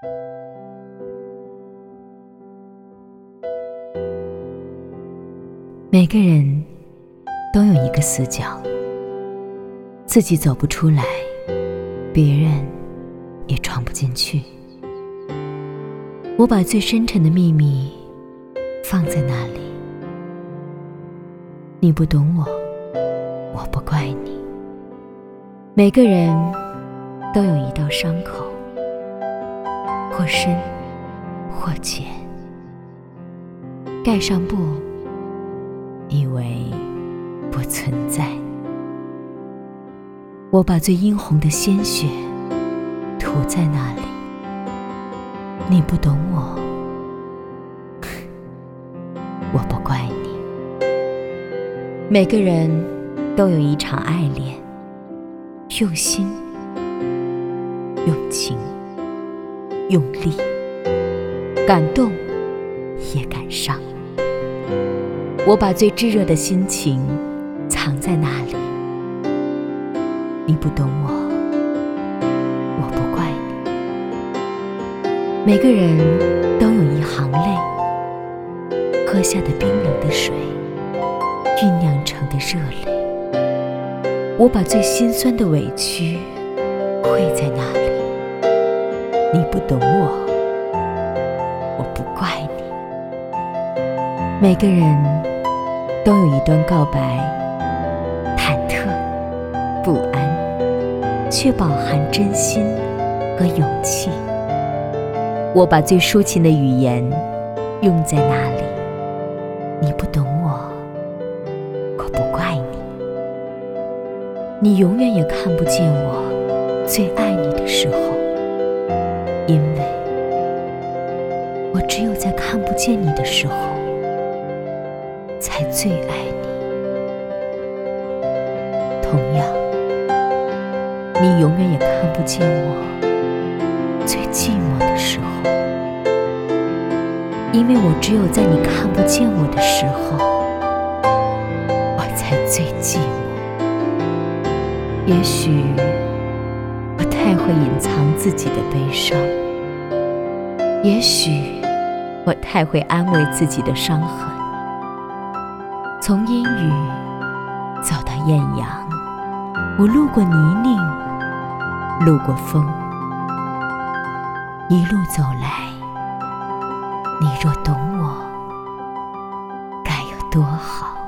每个人都有一个死角，自己走不出来，别人也闯不进去。我把最深沉的秘密放在那里，你不懂我，我不怪你。每个人都有一道伤口，或深或浅，盖上布，以为不存在。我把最殷红的鲜血涂在那里，你不懂我，我不怪你。每个人都有一场爱恋，用心，用情，用力，感动也感伤。我把最炙热的心情藏在那里，你不懂我，我不怪你。每个人都有一行泪，喝下的冰冷的水，酝酿成的热泪。我把最心酸的委屈汇在那里，你不懂我，我不怪你。每个人都有一段告白，忐忑不安，却饱含真心和勇气。我把最抒情的语言用在那里，你不懂我，我不怪你。你永远也看不见我最爱你的时候，因为我只有在看不见你的时候才最爱你。同样，你永远也看不见我最寂寞的时候，因为我只有在你看不见我的时候，我才最寂寞。也许我太会隐藏自己的悲伤，也许我太会安慰自己的伤痕。从阴雨走到艳阳，我路过泥泞，路过风，一路走来，你若懂我，该有多好。